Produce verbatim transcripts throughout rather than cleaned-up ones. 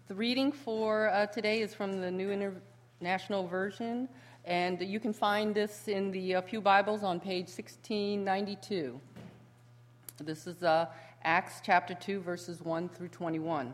The reading for uh, today is from the New International Version, and you can find this in the uh, Pew Bibles on page sixteen ninety-two. This is uh, Acts chapter two, verses one through twenty-one.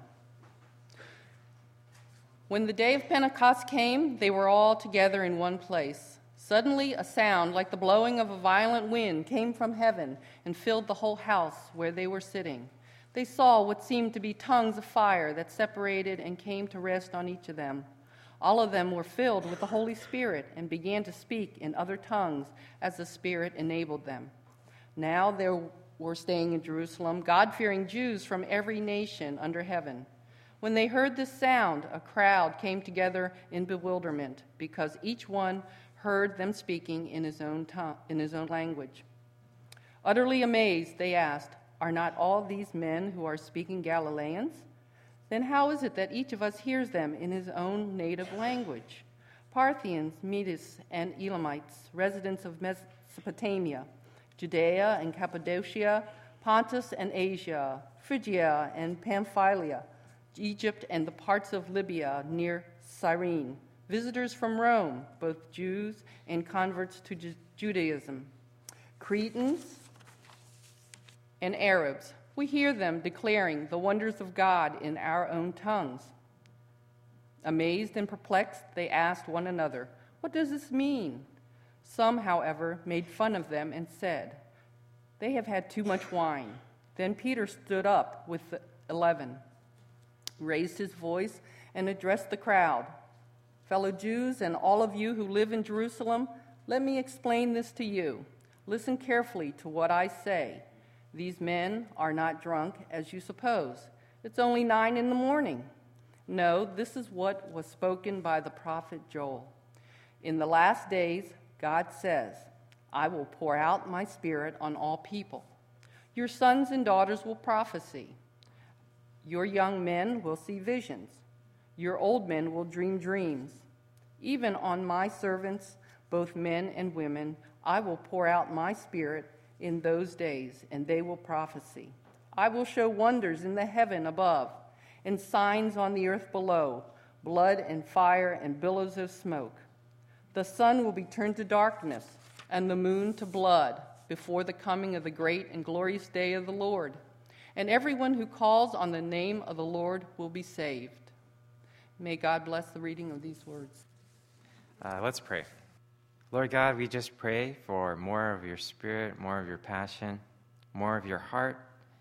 When the day of Pentecost came, they were all together in one place. Suddenly a sound like the blowing of a violent wind came from heaven and filled the whole house where they were sitting. They saw what seemed to be tongues of fire that separated and came to rest on each of them. All of them were filled with the Holy Spirit and began to speak in other tongues as the Spirit enabled them. Now there were staying in Jerusalem God-fearing Jews from every nation under heaven. When they heard this sound, a crowd came together in bewilderment because each one heard them speaking in his own tongue, in his own language. Utterly amazed, they asked, "Are not all these men who are speaking Galileans? Then how is it that each of us hears them in his own native language? Parthians, Medes, and Elamites, residents of Mesopotamia, Judea and Cappadocia, Pontus and Asia, Phrygia and Pamphylia, Egypt and the parts of Libya near Cyrene, visitors from Rome, both Jews and converts to Ju- Judaism, Cretans and Arabs. We hear them declaring the wonders of God in our own tongues." Amazed and perplexed, they asked one another, "What does this mean?" Some, however, made fun of them and said, "They have had too much wine." Then Peter stood up with the eleven, raised his voice, and addressed the crowd. "Fellow Jews and all of you who live in Jerusalem, let me explain this to you. Listen carefully to what I say. These men are not drunk, as you suppose. It's only nine in the morning. No, this is what was spoken by the prophet Joel. In the last days, God says, I will pour out my Spirit on all people. Your sons and daughters will prophesy. Your young men will see visions. Your old men will dream dreams. Even on my servants, both men and women, I will pour out my Spirit in those days, and they will prophesy. I will show wonders in the heaven above and signs on the earth below, blood and fire and billows of smoke. The sun will be turned to darkness and the moon to blood before the coming of the great and glorious day of the Lord. And everyone who calls on the name of the Lord will be saved." May God bless the reading of these words. Uh, let's pray. Lord God, we just pray for more of your Spirit, more of your passion, more of your heart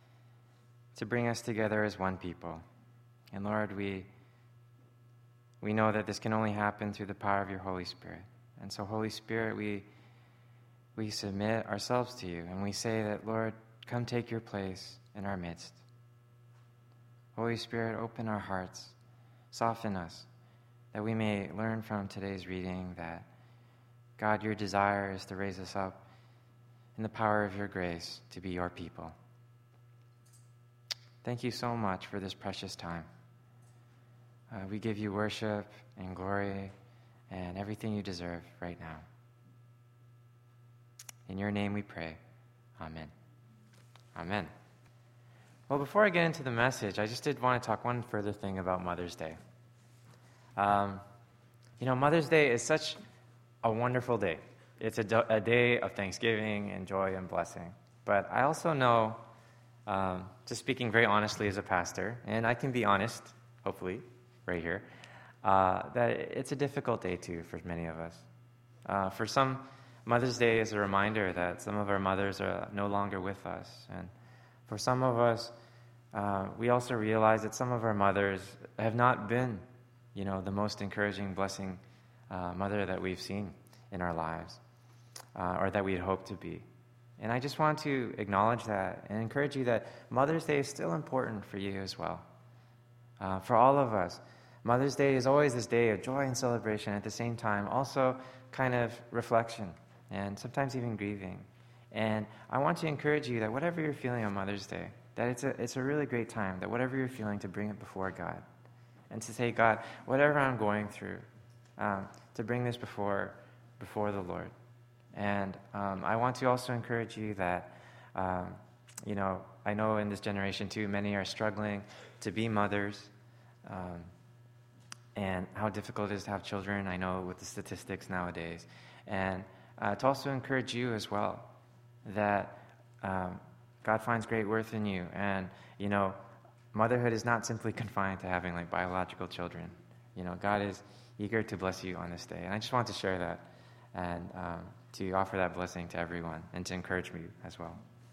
to bring us together as one people. And Lord, we we know that this can only happen through the power of your Holy Spirit. And so, Holy Spirit, we we submit ourselves to you, and we say that, Lord, come take your place in our midst. Holy Spirit, open our hearts, soften us, that we may learn from today's reading that God, your desire is to raise us up in the power of your grace to be your people. Thank you so much for this precious time. Uh, we give you worship and glory and everything you deserve right now. In your name we pray. Amen. Amen. Well, before I get into the message, I just did want to talk one further thing about Mother's Day. Um, you know, Mother's Day is such a wonderful day. It's a, do- a day of thanksgiving and joy and blessing. But I also know, um, just speaking very honestly as a pastor, and I can be honest, hopefully, right here, uh, that it's a difficult day too for many of us. Uh, for some, Mother's Day is a reminder that some of our mothers are no longer with us. And for some of us, uh, we also realize that some of our mothers have not been, you know, the most encouraging, blessing Uh, mother that we've seen in our lives, uh, or that we'd hoped to be. And I just want to acknowledge that and encourage you that Mother's Day is still important for you as well. Uh, for all of us, Mother's Day is always this day of joy and celebration, at the same time also kind of reflection and sometimes even grieving. And I want to encourage you that whatever you're feeling on Mother's Day, that it's a, it's a really great time, that whatever you're feeling, to bring it before God and to say, God, whatever I'm going through, Um, to bring this before before the Lord. And um, I want to also encourage you that, um, you know, I know in this generation too, many are struggling to be mothers. Um, and how difficult it is to have children, I know, with the statistics nowadays. And uh, to also encourage you as well, that um, God finds great worth in you. And, you know, motherhood is not simply confined to having, like, biological children. You know, God is eager to bless you on this day. And I just want to share that and um, to offer that blessing to everyone and to encourage me as well.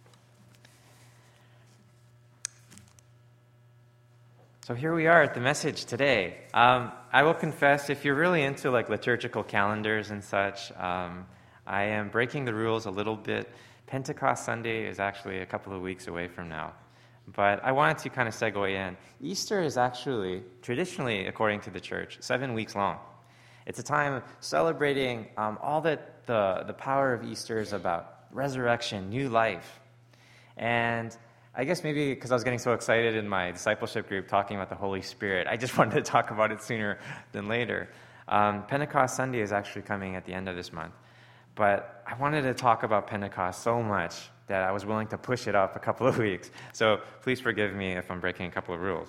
So here we are at the message today. Um, I will confess, if you're really into like liturgical calendars and such, um, I am breaking the rules a little bit. Pentecost Sunday is actually a couple of weeks away from now. But I wanted to kind of segue in. Easter is actually, traditionally, according to the church, seven weeks long. It's a time of celebrating um, all that the, the power of Easter is about. Resurrection, new life. And I guess maybe because I was getting so excited in my discipleship group talking about the Holy Spirit, I just wanted to talk about it sooner than later. Um, Pentecost Sunday is actually coming at the end of this month. But I wanted to talk about Pentecost so much that I was willing to push it up a couple of weeks. So please forgive me if I'm breaking a couple of rules.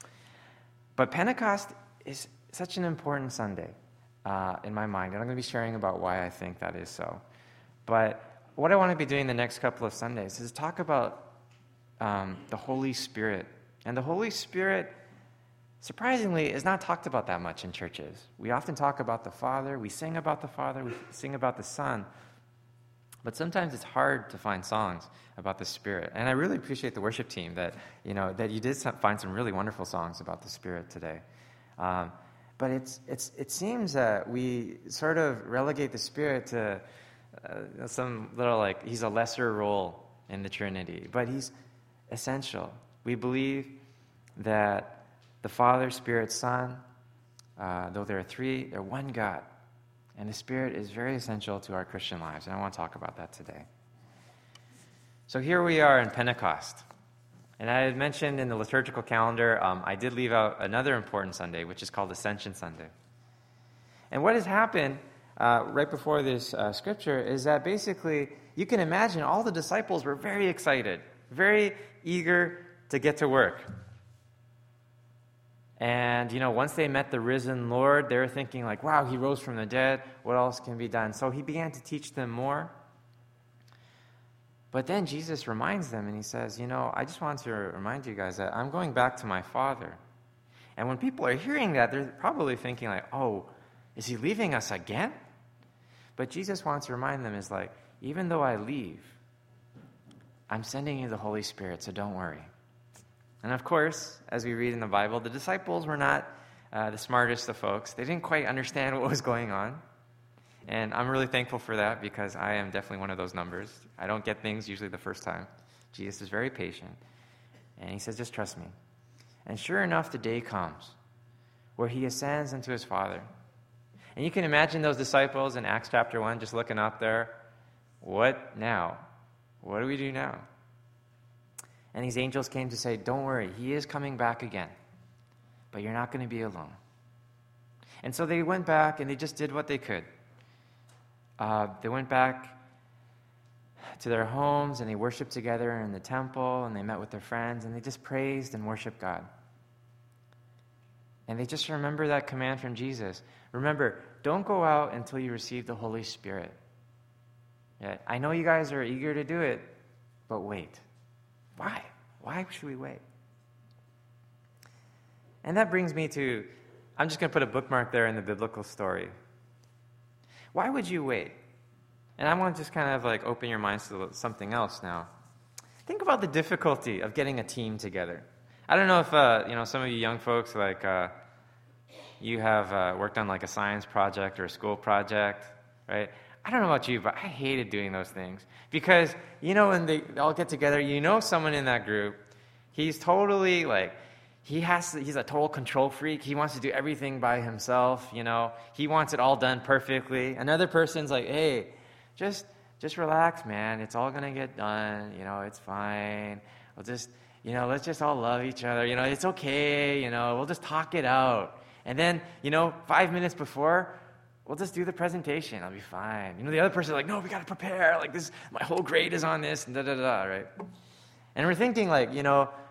But Pentecost is such an important Sunday uh, in my mind, and I'm going to be sharing about why I think that is so. But what I want to be doing the next couple of Sundays is talk about Um, the Holy Spirit. And the Holy Spirit, surprisingly, is not talked about that much in churches. We often talk about the Father, we sing about the Father, we sing about the Son, but sometimes it's hard to find songs about the Spirit. And I really appreciate the worship team that, you know, that you did find some really wonderful songs about the Spirit today. Um, but it's it's it seems that we sort of relegate the Spirit to uh, some little, like, he's a lesser role in the Trinity, but he's essential. We believe that the Father, Spirit, Son, uh, though there are three, they're one God. And the Spirit is very essential to our Christian lives, and I want to talk about that today. So here we are in Pentecost. And I had mentioned in the liturgical calendar, um, I did leave out another important Sunday, which is called Ascension Sunday. And what has happened uh, right before this uh, scripture is that basically, you can imagine all the disciples were very excited, very eager to get to work. And, you know, once they met the risen Lord, they were thinking like, wow, he rose from the dead. What else can be done? So he began to teach them more. But then Jesus reminds them and he says, you know, I just want to remind you guys that I'm going back to my Father. And when people are hearing that, they're probably thinking like, oh, is he leaving us again? But Jesus wants to remind them is like, even though I leave, I'm sending you the Holy Spirit, so don't worry. And of course, as we read in the Bible, the disciples were not uh, the smartest of folks. They didn't quite understand what was going on. And I'm really thankful for that because I am definitely one of those numbers. I don't get things usually the first time. Jesus is very patient. And he says, just trust me. And sure enough, the day comes where he ascends into his Father. And you can imagine those disciples in Acts chapter one just looking up there. What now? What do we do now? And these angels came to say, don't worry, he is coming back again. But you're not going to be alone. And so they went back and they just did what they could. Uh, they went back to their homes and they worshiped together in the temple and they met with their friends and they just praised and worshiped God. And they just remember that command from Jesus. Remember, don't go out until you receive the Holy Spirit. Yeah, I know you guys are eager to do it, but wait. Why? Why should we wait? And that brings me to, I'm just going to put a bookmark there in the biblical story. Why would you wait? And I want to just kind of like open your minds to something else now. Think about the difficulty of getting a team together. I don't know if, uh, you know, some of you young folks, like, uh, you have uh, worked on like a science project or a school project, right? I don't know about you, but I hated doing those things. Because, you know, when they all get together, you know someone in that group, he's totally like, he has to, he's a total control freak. He wants to do everything by himself, you know. He wants it all done perfectly. Another person's like, hey, just just relax, man. It's all going to get done. You know, it's fine. We'll just, you know, let's just all love each other. You know, it's okay. You know, we'll just talk it out. And then, you know, five minutes before, we'll just do the presentation. I'll be fine. You know, the other person's like, no, we got to prepare. Like, this, my whole grade is on this, and da-da-da, right? And we're thinking, like, you know,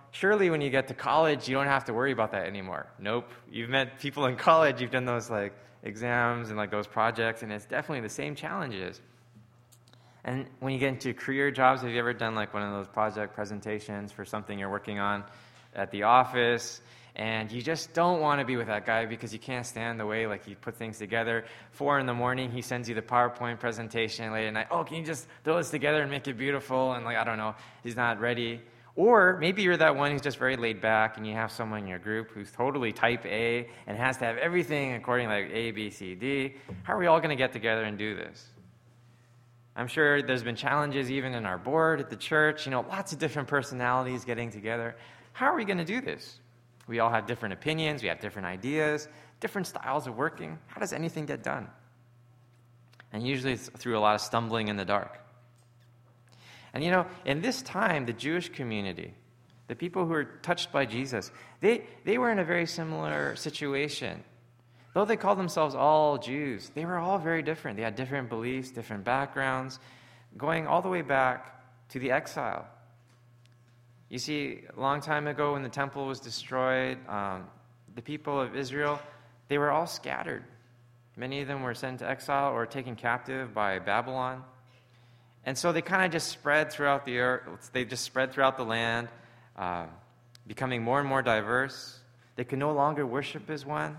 surely when you get to college, you don't have to worry about that anymore. Nope. You've met people in college, you've done those like exams and like those projects, and it's definitely the same challenges. And when you get into career jobs, have you ever done like one of those project presentations for something you're working on at the office? And you just don't want to be with that guy because you can't stand the way like he put things together. Four in the morning, he sends you the PowerPoint presentation. Late at night, oh, can you just throw this together and make it beautiful? And like, I don't know, he's not ready. Or maybe you're that one who's just very laid back and you have someone in your group who's totally type A and has to have everything according like A, B, C, D. How are we all going to get together and do this? I'm sure there's been challenges even in our board at the church, you know, lots of different personalities getting together. How are we going to do this? We all have different opinions, we have different ideas, different styles of working. How does anything get done? And usually it's through a lot of stumbling in the dark. And you know, in this time, the Jewish community, the people who were touched by Jesus, they, they were in a very similar situation. Though they called themselves all Jews, they were all very different. They had different beliefs, different backgrounds, going all the way back to the exile. You see, a long time ago when the temple was destroyed, um, the people of Israel, they were all scattered. Many of them were sent to exile or taken captive by Babylon. And so they kind of just spread throughout the earth. They just spread throughout the land, uh, becoming more and more diverse. They could no longer worship as one.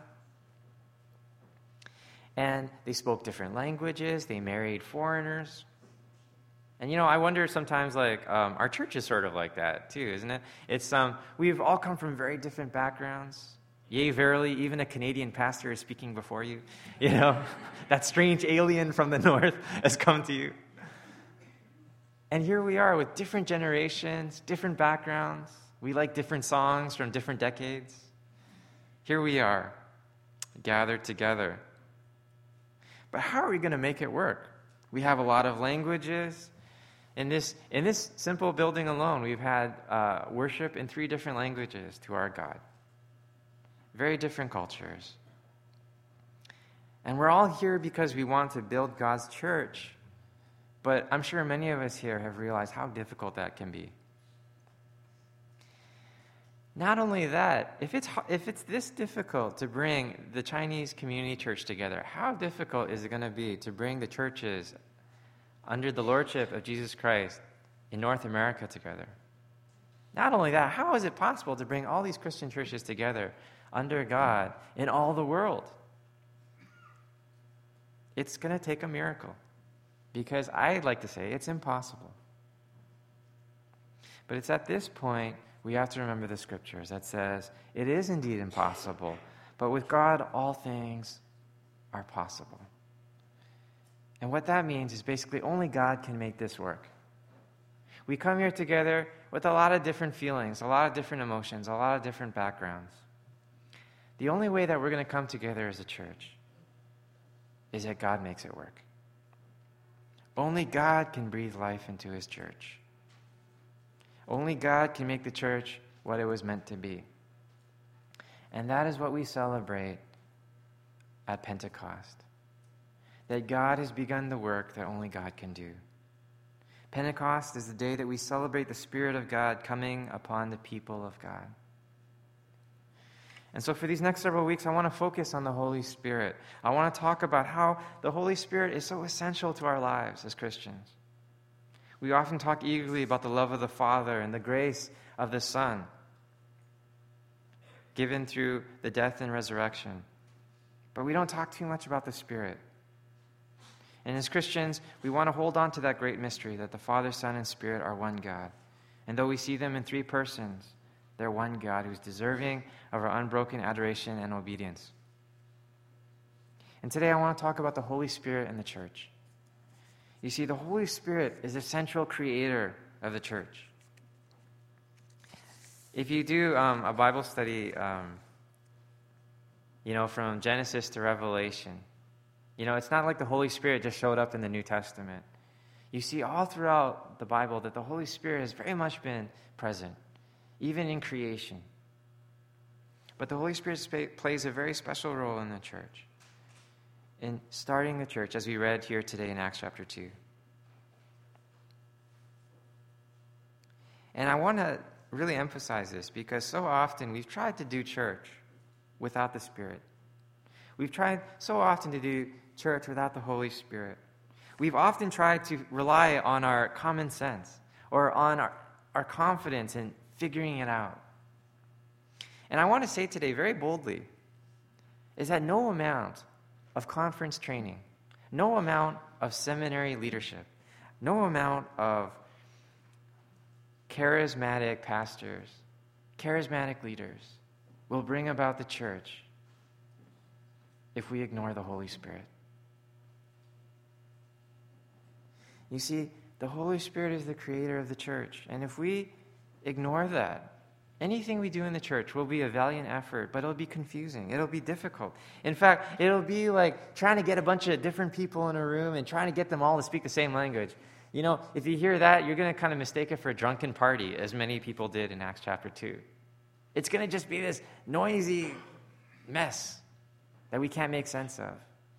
And they spoke different languages. They married foreigners. And, you know, I wonder sometimes, like, um, our church is sort of like that, too, isn't it? It's, um, we've all come from very different backgrounds. Yea, verily, even a Canadian pastor is speaking before you. You know, that strange alien from the north has come to you. And here we are with different generations, different backgrounds. We like different songs from different decades. Here we are, gathered together. But how are we going to make it work? We have a lot of languages. In this, in this simple building alone, we've had uh, worship in three different languages to our God. Very different cultures. And we're all here because we want to build God's church. But I'm sure many of us here have realized how difficult that can be. Not only that, if it's, if it's this difficult to bring the Chinese community church together, how difficult is it going to be to bring the churches under the lordship of Jesus Christ in North America together? Not only that, how is it possible to bring all these Christian churches together under God in all the world? It's going to take a miracle, because I'd like to say it's impossible. But it's at this point we have to remember the scriptures that says it is indeed impossible, but with God all things are possible. And what that means is basically only God can make this work. We come here together with a lot of different feelings, a lot of different emotions, a lot of different backgrounds. The only way that we're going to come together as a church is that God makes it work. Only God can breathe life into his church. Only God can make the church what it was meant to be. And that is what we celebrate at Pentecost. That God has begun the work that only God can do. Pentecost is the day that we celebrate the Spirit of God coming upon the people of God. And so for these next several weeks, I want to focus on the Holy Spirit. I want to talk about how the Holy Spirit is so essential to our lives as Christians. We often talk eagerly about the love of the Father and the grace of the Son, given through the death and resurrection. But we don't talk too much about the Spirit. And as Christians, we want to hold on to that great mystery that the Father, Son, and Spirit are one God. And though we see them in three persons, they're one God who's deserving of our unbroken adoration and obedience. And today I want to talk about the Holy Spirit and the church. You see, the Holy Spirit is the central creator of the church. If you do um, a Bible study, um, you know, from Genesis to Revelation, you know, it's not like the Holy Spirit just showed up in the New Testament. You see all throughout the Bible that the Holy Spirit has very much been present, even in creation. But the Holy Spirit sp- plays a very special role in the church, in starting the church, as we read here today in Acts chapter two. And I want to really emphasize this because so often we've tried to do church without the Spirit. We've tried so often to do church without the Holy Spirit. We've often tried to rely on our common sense or on our, our confidence in figuring it out. And I want to say today very boldly is that no amount of conference training, no amount of seminary leadership, no amount of charismatic pastors, charismatic leaders will bring about the church if we ignore the Holy Spirit. You see, the Holy Spirit is the creator of the church, and if we ignore that, anything we do in the church will be a valiant effort, but it'll be confusing. It'll be difficult. In fact, it'll be like trying to get a bunch of different people in a room and trying to get them all to speak the same language. You know, if you hear that, you're going to kind of mistake it for a drunken party, as many people did in Acts chapter two. It's going to just be this noisy mess that we can't make sense of.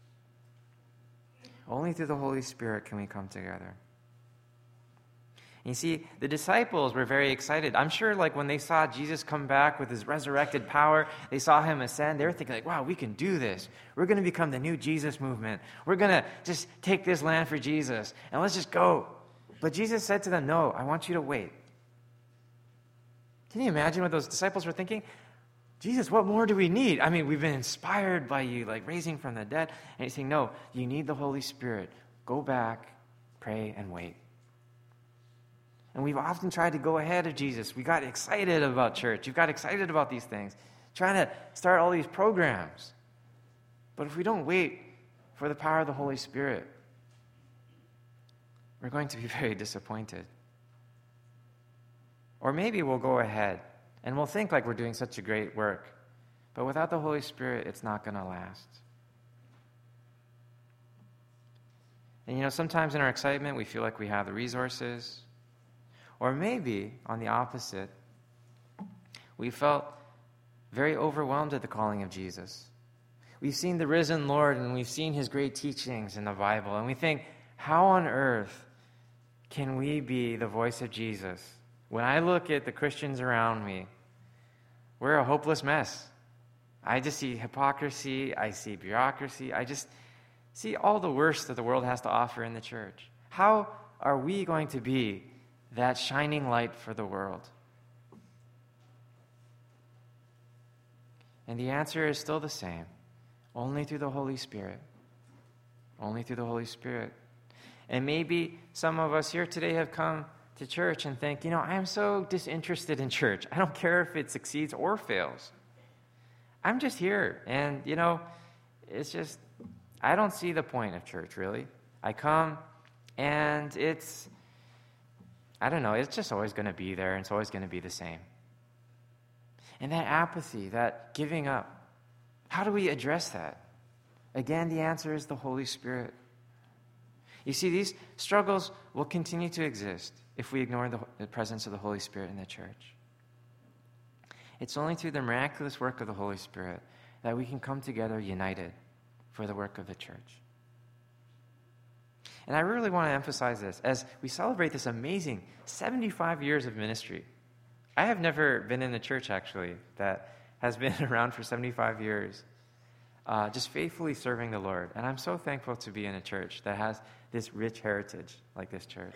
Only through the Holy Spirit can we come together. And you see, the disciples were very excited. I'm sure like when they saw Jesus come back with his resurrected power, they saw him ascend, they were thinking like, wow, we can do this. We're going to become the new Jesus movement. We're going to just take this land for Jesus, and let's just go. But Jesus said to them, no, I want you to wait. Can you imagine what those disciples were thinking? Jesus, what more do we need? I mean, we've been inspired by you, like raising from the dead. And he's saying, no, you need the Holy Spirit. Go back, pray, and wait. And we've often tried to go ahead of Jesus. We got excited about church. You got excited about these things, trying to start all these programs. But if we don't wait for the power of the Holy Spirit, we're going to be very disappointed. Or maybe we'll go ahead and we'll think like we're doing such a great work. But without the Holy Spirit, it's not going to last. And you know, sometimes in our excitement, we feel like we have the resources. Or maybe, on the opposite, we felt very overwhelmed at the calling of Jesus. We've seen the risen Lord, and we've seen his great teachings in the Bible, and we think, how on earth can we be the voice of Jesus? When I look at the Christians around me, we're a hopeless mess. I just see hypocrisy, I see bureaucracy, I just see all the worst that the world has to offer in the church. How are we going to be that shining light for the world? And the answer is still the same. Only through the Holy Spirit. Only through the Holy Spirit. And maybe some of us here today have come to church and think, you know, I am so disinterested in church. I don't care if it succeeds or fails. I'm just here. And, you know, it's just, I don't see the point of church, really. I come and it's, I don't know, it's just always going to be there, and it's always going to be the same. And that apathy, that giving up, how do we address that? Again, the answer is the Holy Spirit. You see, these struggles will continue to exist if we ignore the, the presence of the Holy Spirit in the church. It's only through the miraculous work of the Holy Spirit that we can come together united for the work of the church. And I really want to emphasize this as we celebrate this amazing seventy-five years of ministry. I have never been in a church, actually, that has been around for seventy-five years, uh, just faithfully serving the Lord. And I'm so thankful to be in a church that has this rich heritage like this church.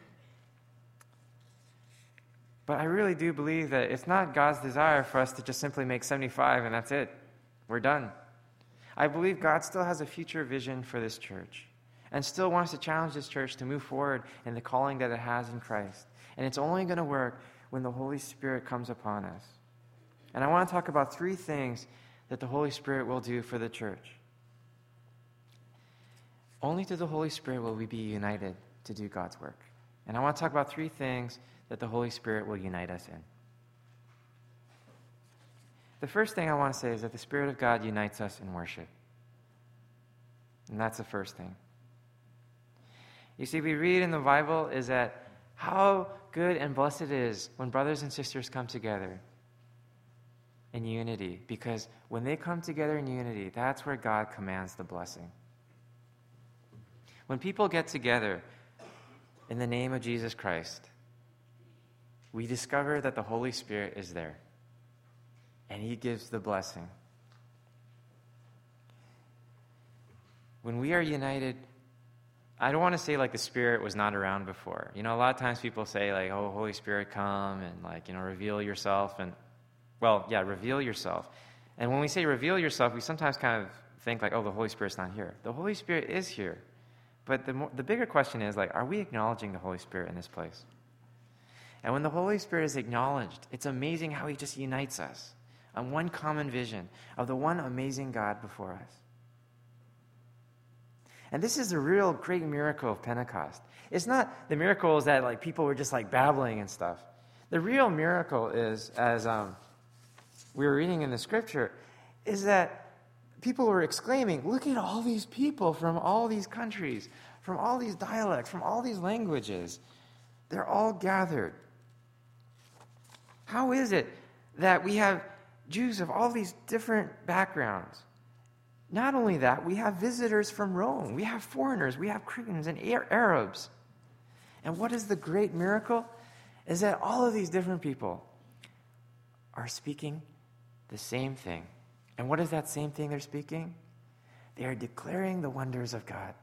But I really do believe that it's not God's desire for us to just simply make seventy-five and that's it. We're done. I believe God still has a future vision for this church and still wants to challenge this church to move forward in the calling that it has in Christ. And it's only going to work when the Holy Spirit comes upon us. And I want to talk about three things that the Holy Spirit will do for the church. Only through the Holy Spirit will we be united to do God's work. And I want to talk about three things that the Holy Spirit will unite us in. The first thing I want to say is that the Spirit of God unites us in worship. And that's the first thing. You see, we read in the Bible is that how good and blessed it is when brothers and sisters come together in unity. Because when they come together in unity, that's where God commands the blessing. When people get together in the name of Jesus Christ, we discover that the Holy Spirit is there, and he gives the blessing. When we are united, I don't want to say like the Spirit was not around before. You know, a lot of times people say like, oh, Holy Spirit, come and like, you know, reveal yourself. And, well, yeah, reveal yourself. And when we say reveal yourself, we sometimes kind of think like, oh, the Holy Spirit's not here. The Holy Spirit is here. But the, more, the bigger question is like, are we acknowledging the Holy Spirit in this place? And when the Holy Spirit is acknowledged, it's amazing how he just unites us on one common vision of the one amazing God before us. And this is the real great miracle of Pentecost. It's not the miracles that like people were just like babbling and stuff. The real miracle is, as um, we were reading in the scripture, is that people were exclaiming, look at all these people from all these countries, from all these dialects, from all these languages. They're all gathered. How is it that we have Jews of all these different backgrounds? Not only that, we have visitors from Rome. We have foreigners. We have Cretans and Arabs. And what is the great miracle? Is that all of these different people are speaking the same thing. And what is that same thing they're speaking? They are declaring the wonders of God.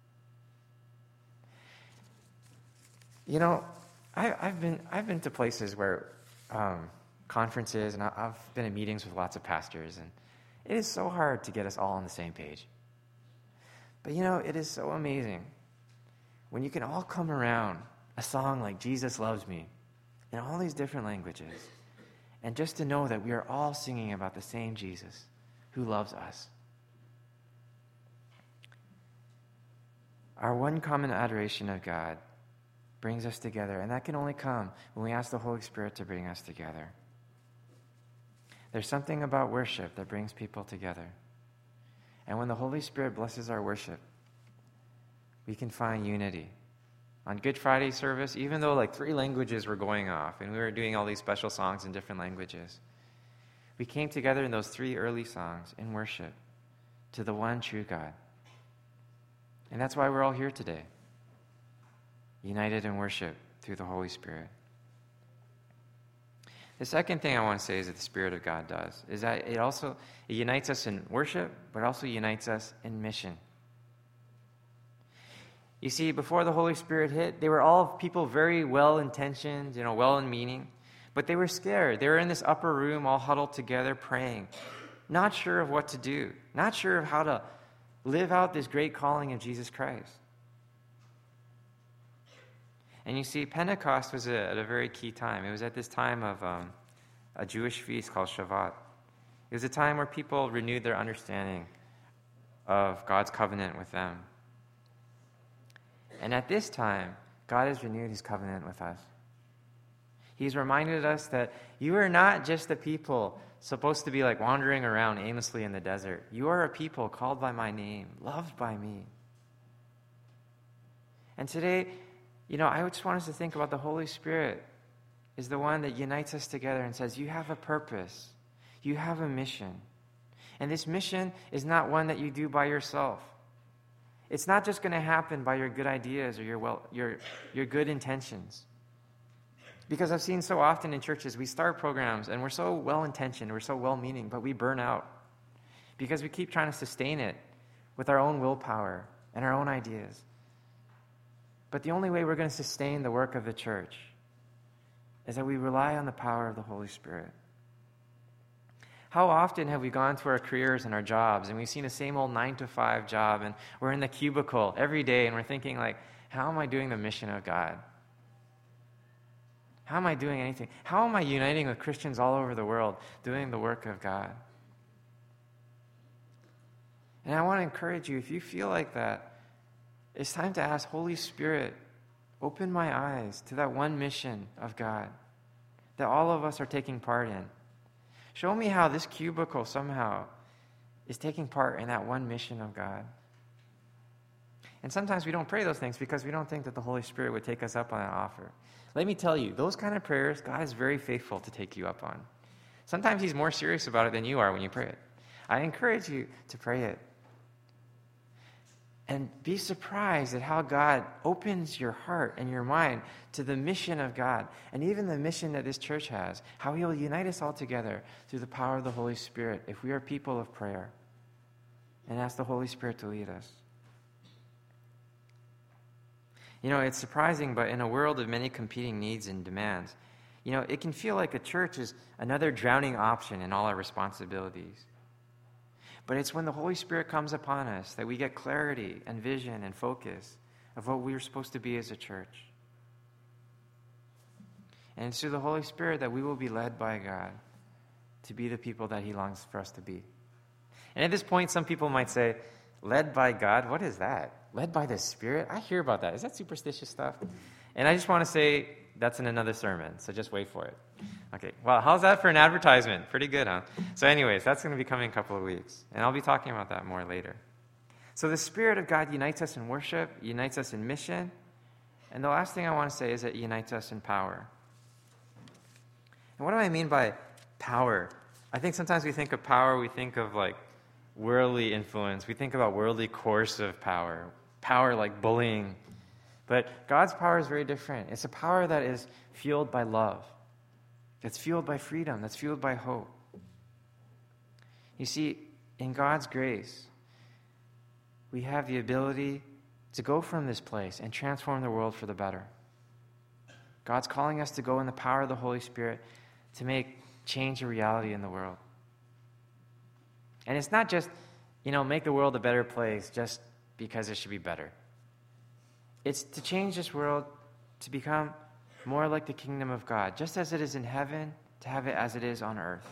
You know, I, I've been I've been to places where um, conferences, and I, I've been in meetings with lots of pastors, and it is so hard to get us all on the same page. But you know, it is so amazing when you can all come around a song like Jesus Loves Me in all these different languages, and just to know that we are all singing about the same Jesus who loves us. Our one common adoration of God brings us together, and that can only come when we ask the Holy Spirit to bring us together. There's something about worship that brings people together. And when the Holy Spirit blesses our worship, we can find unity. On Good Friday service, even though like three languages were going off and we were doing all these special songs in different languages, we came together in those three early songs in worship to the one true God. And that's why we're all here today, united in worship through the Holy Spirit. The second thing I want to say is that the Spirit of God does, is that it also it unites us in worship, but also unites us in mission. You see, before the Holy Spirit hit, they were all people very well-intentioned, you know, well-meaning, but they were scared. They were in this upper room all huddled together praying, not sure of what to do, not sure of how to live out this great calling of Jesus Christ. And you see, Pentecost was a, at a very key time. It was at this time of um, a Jewish feast called Shavuot. It was a time where people renewed their understanding of God's covenant with them. And at this time, God has renewed his covenant with us. He's reminded us that you are not just a people supposed to be like wandering around aimlessly in the desert. You are a people called by my name, loved by me. And today, you know, I just want us to think about the Holy Spirit is the one that unites us together and says, you have a purpose. You have a mission. And this mission is not one that you do by yourself. It's not just going to happen by your good ideas or your well, your, your good intentions. Because I've seen so often in churches, we start programs and we're so well-intentioned, we're so well-meaning, but we burn out because we keep trying to sustain it with our own willpower and our own ideas. But the only way we're going to sustain the work of the church is that we rely on the power of the Holy Spirit. How often have we gone to our careers and our jobs and we've seen the same old nine to five job and we're in the cubicle every day and we're thinking like, how am I doing the mission of God? How am I doing anything? How am I uniting with Christians all over the world doing the work of God? And I want to encourage you, if you feel like that, it's time to ask, Holy Spirit, open my eyes to that one mission of God that all of us are taking part in. Show me how this cubicle somehow is taking part in that one mission of God. And sometimes we don't pray those things because we don't think that the Holy Spirit would take us up on that offer. Let me tell you, those kind of prayers, God is very faithful to take you up on. Sometimes he's more serious about it than you are when you pray it. I encourage you to pray it. And be surprised at how God opens your heart and your mind to the mission of God, and even the mission that this church has, how he will unite us all together through the power of the Holy Spirit if we are people of prayer and ask the Holy Spirit to lead us. You know, it's surprising, but in a world of many competing needs and demands, you know, it can feel like a church is another drowning option in all our responsibilities. But it's when the Holy Spirit comes upon us that we get clarity and vision and focus of what we are supposed to be as a church. And it's through the Holy Spirit that we will be led by God to be the people that he longs for us to be. And at this point, some people might say, led by God? What is that? Led by the Spirit? I hear about that. Is that superstitious stuff? And I just want to say that's in another sermon, so just wait for it. Okay, well, how's that for an advertisement? Pretty good, huh? So anyways, that's going to be coming in a couple of weeks, and I'll be talking about that more later. So the Spirit of God unites us in worship, unites us in mission, and the last thing I want to say is it unites us in power. And what do I mean by power? I think sometimes we think of power, we think of like worldly influence. We think about worldly coercive power, power like bullying. But God's power is very different. It's a power that is fueled by love. That's fueled by freedom. That's fueled by hope. You see, in God's grace, we have the ability to go from this place and transform the world for the better. God's calling us to go in the power of the Holy Spirit to make change a reality in the world. And it's not just, you know, make the world a better place just because it should be better. It's to change this world to become more like the kingdom of God, just as it is in heaven, to have it as it is on earth.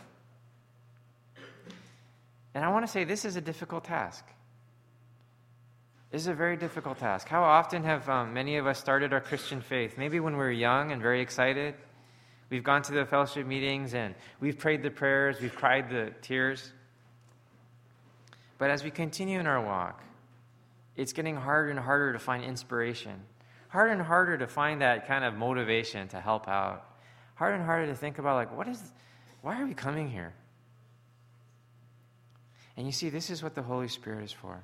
And I want to say this is a difficult task. This is a very difficult task. How often have um, many of us started our Christian faith? Maybe when we were young and very excited. We've gone to the fellowship meetings and we've prayed the prayers, we've cried the tears. But as we continue in our walk, it's getting harder and harder to find inspiration. Harder and harder to find that kind of motivation to help out. Harder and harder to think about, like, what is, why are we coming here? And you see, this is what the Holy Spirit is for.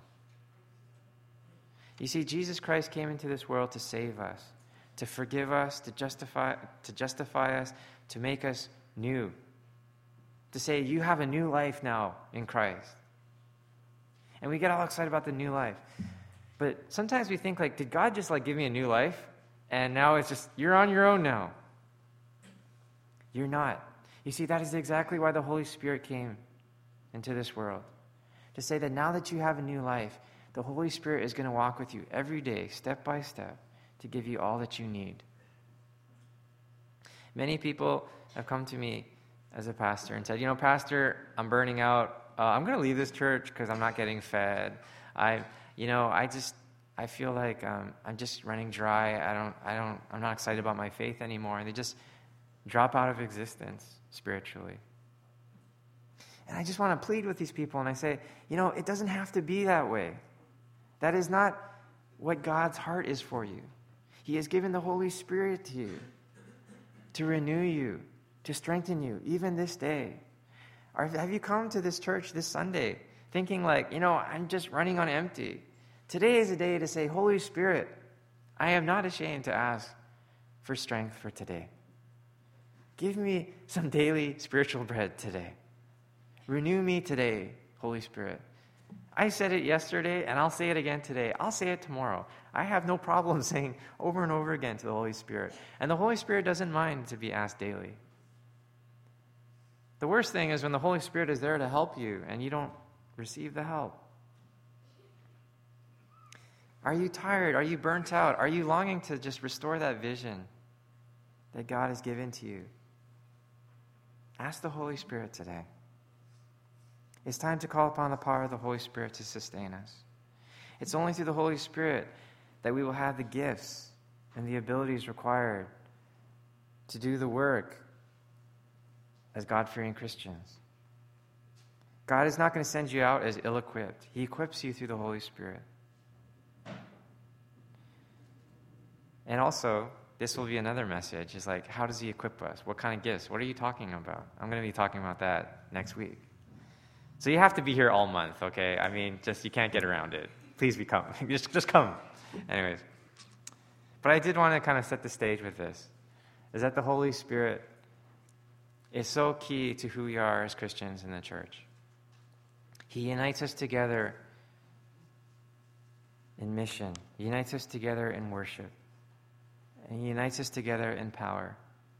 You see, Jesus Christ came into this world to save us, to forgive us, to justify, to justify us, to make us new. To say, you have a new life now in Christ. And we get all excited about the new life. But sometimes we think, like, did God just, like, give me a new life? And now it's just, you're on your own now. You're not. You see, that is exactly why the Holy Spirit came into this world. To say that now that you have a new life, the Holy Spirit is going to walk with you every day, step by step, to give you all that you need. Many people have come to me as a pastor and said, you know, Pastor, I'm burning out. Uh, I'm going to leave this church because I'm not getting fed. I... You know, I just, I feel like um, I'm just running dry. I don't, I don't, I'm not excited about my faith anymore. And they just drop out of existence spiritually. And I just want to plead with these people. And I say, you know, it doesn't have to be that way. That is not what God's heart is for you. He has given the Holy Spirit to you to renew you, to strengthen you, even this day. Or have you come to this church this Sunday thinking like, you know, I'm just running on empty? Today is a day to say, Holy Spirit, I am not ashamed to ask for strength for today. Give me some daily spiritual bread today. Renew me today, Holy Spirit. I said it yesterday, and I'll say it again today. I'll say it tomorrow. I have no problem saying over and over again to the Holy Spirit. And the Holy Spirit doesn't mind to be asked daily. The worst thing is when the Holy Spirit is there to help you, and you don't receive the help. Are you tired? Are you burnt out? Are you longing to just restore that vision that God has given to you? Ask the Holy Spirit today. It's time to call upon the power of the Holy Spirit to sustain us. It's only through the Holy Spirit that we will have the gifts and the abilities required to do the work as God-fearing Christians. God is not going to send you out as ill-equipped. He equips you through the Holy Spirit. And also, this will be another message, is like, how does he equip us? What kind of gifts? What are you talking about? I'm going to be talking about that next week. So you have to be here all month, okay? I mean, just, you can't get around it. please be come. just, just come. Anyways. But I did want to kind of set the stage with this, is that the Holy Spirit is so key to who we are as Christians in the church. He unites us together in mission. He unites us together in worship. And He unites us together in power.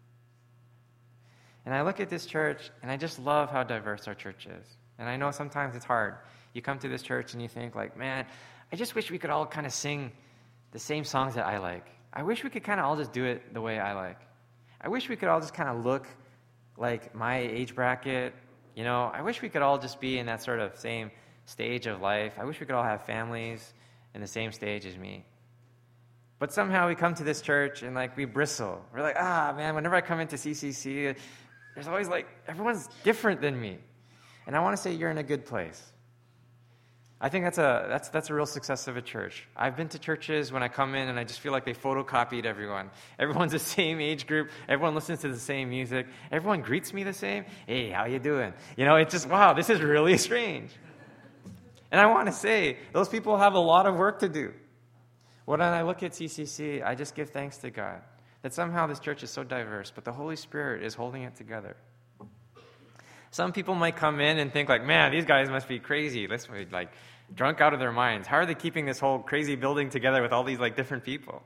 And I look at this church, and I just love how diverse our church is. And I know sometimes it's hard. You come to this church, and you think, like, man, I just wish we could all kind of sing the same songs that I like. I wish we could kind of all just do it the way I like. I wish we could all just kind of look like my age bracket. You know, I wish we could all just be in that sort of same stage of life. I wish we could all have families in the same stage as me. But somehow we come to this church and, like, we bristle. We're like, ah, man, whenever I come into C C C, there's always, like, everyone's different than me. And I want to say you're in a good place. I think that's a that's that's a real success of a church. I've been to churches when I come in and I just feel like they photocopied everyone. Everyone's the same age group. Everyone listens to the same music. Everyone greets me the same. Hey, how you doing? You know, it's just, wow, this is really strange. And I want to say, those people have a lot of work to do. When I look at C C C, I just give thanks to God that somehow this church is so diverse, but the Holy Spirit is holding it together. Some people might come in and think like, man, these guys must be crazy. Let's be like drunk out of their minds. How are they keeping this whole crazy building together with all these like different people?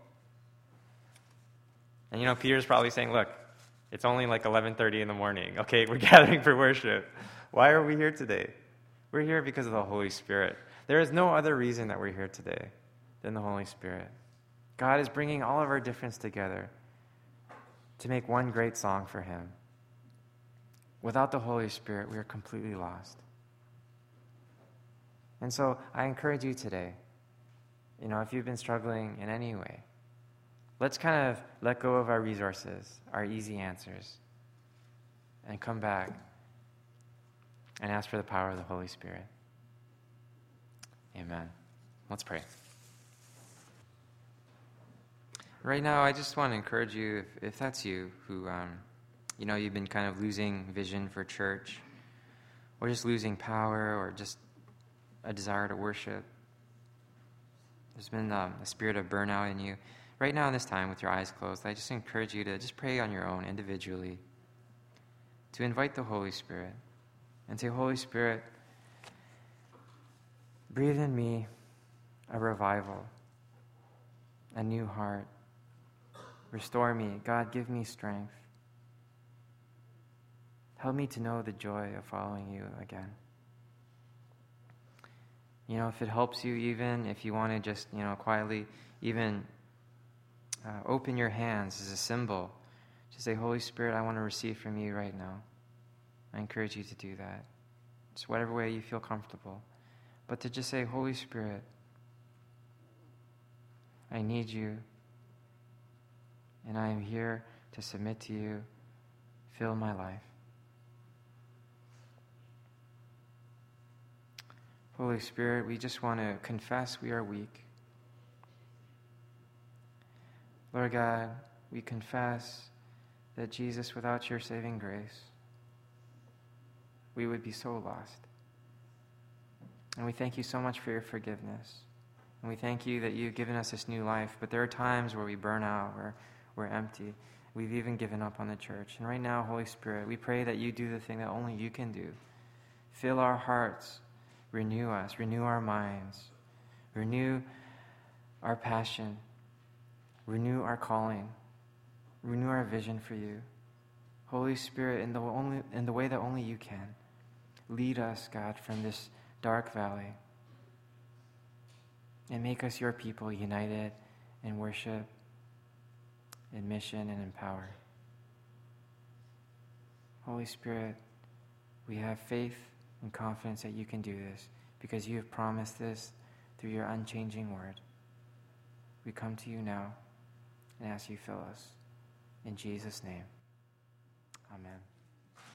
And you know, Peter's probably saying, look, it's only like eleven thirty in the morning. Okay, we're gathering for worship. Why are we here today? We're here because of the Holy Spirit. There is no other reason that we're here today than the Holy Spirit. God is bringing all of our difference together to make one great song for Him. Without the Holy Spirit, we are completely lost. And so I encourage you today, you know, if you've been struggling in any way, let's kind of let go of our resources, our easy answers, and come back and ask for the power of the Holy Spirit. Amen. Let's pray. Right now, I just want to encourage you, if, if that's you, who... Um, You know, you've been kind of losing vision for church, or just losing power, or just a desire to worship. There's been um, a spirit of burnout in you. Right now in this time, with your eyes closed, I just encourage you to just pray on your own, individually, to invite the Holy Spirit, and say, Holy Spirit, breathe in me a revival, a new heart. Restore me. God, give me strength. Help me to know the joy of following you again. You know, if it helps you, even if you want to just, you know, quietly even uh, open your hands as a symbol to say, Holy Spirit, I want to receive from you right now. I encourage you to do that. Just whatever way you feel comfortable. But to just say, Holy Spirit, I need you, and I am here to submit to you. Fill my life. Holy Spirit, we just want to confess we are weak. Lord God, we confess that Jesus, without your saving grace, we would be so lost. And we thank you so much for your forgiveness. And we thank you that you've given us this new life, but there are times where we burn out, where we're empty. We've even given up on the church. And right now, Holy Spirit, we pray that you do the thing that only you can do. Fill our hearts. Renew us, renew our minds, renew our passion, renew our calling, renew our vision for you. Holy Spirit, in the only in the way that only you can, lead us, God, from this dark valley, and make us your people, united in worship, in mission, and in power. Holy Spirit, we have faith and confidence that you can do this because you have promised this through your unchanging word. We come to you now and ask you to fill us. In Jesus' name, amen.